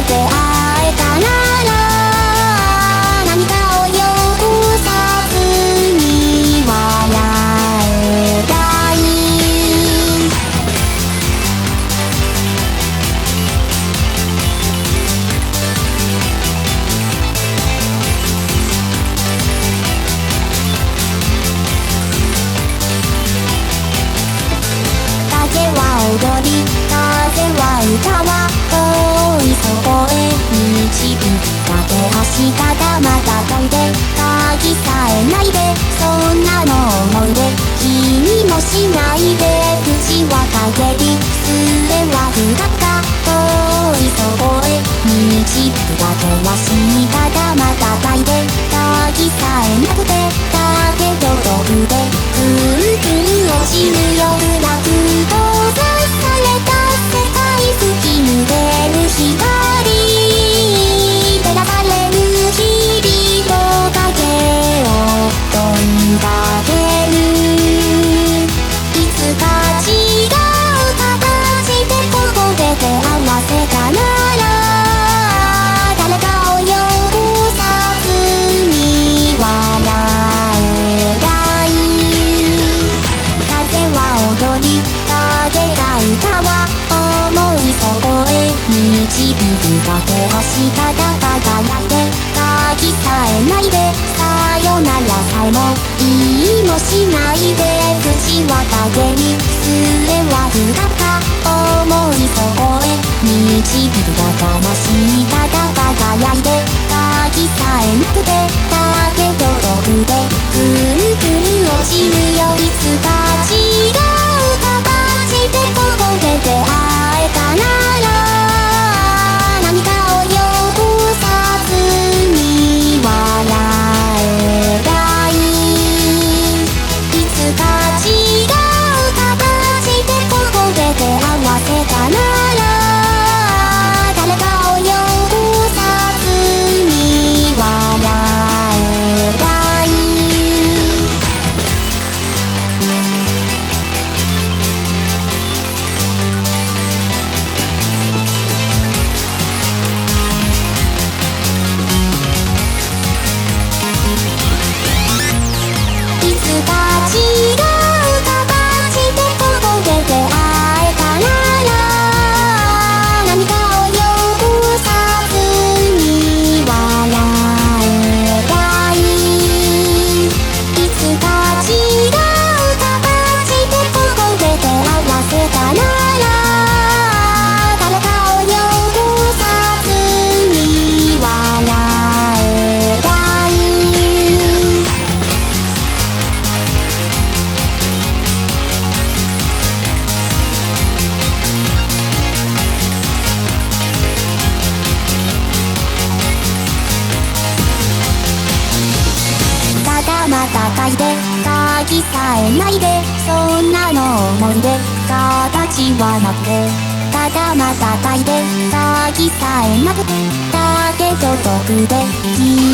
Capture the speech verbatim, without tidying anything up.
出会えたなら何かを汚さずに笑えたい。風は踊り風は歌は遠いそこへ導く架け橋ただまた飛んで鍵さえないでそんなの思い出気にもしないで口は陰り末は深か遠いそこへ導く架け橋にただまた抱いて鍵さえなくてだけど毒でくるくる落ちる夜なく閉ざされた世界突き抜ける光照らされる日々と影を飛んだけるいつか違う形でここで手合わせたなら誰かを汚さずに笑えたい。風は踊り風が歌は思いそこへ導く架け橋ただ輝いて鍵さえないでさよならさえも言いもしないで口は陰り末は深か思いそこへ導く架け橋ただ輝いて鍵さえなくてだけど毒でくるくる落ちるよいつか違う形でここで出会えたなら何かを汚さずに笑えたい。いつか違う形でここで出会わせたなら誰かを汚さずに笑えたい。いつか違う形でここで出会えたなら何かを汚さずに笑えたい。いつか違う形でここで出会わせたなら誰かを汚さずに笑えたい。ただまた嗅いで鍵さえないでそんなの思い出形はなくてただまた嗅いで鍵さえなくてだけど毒で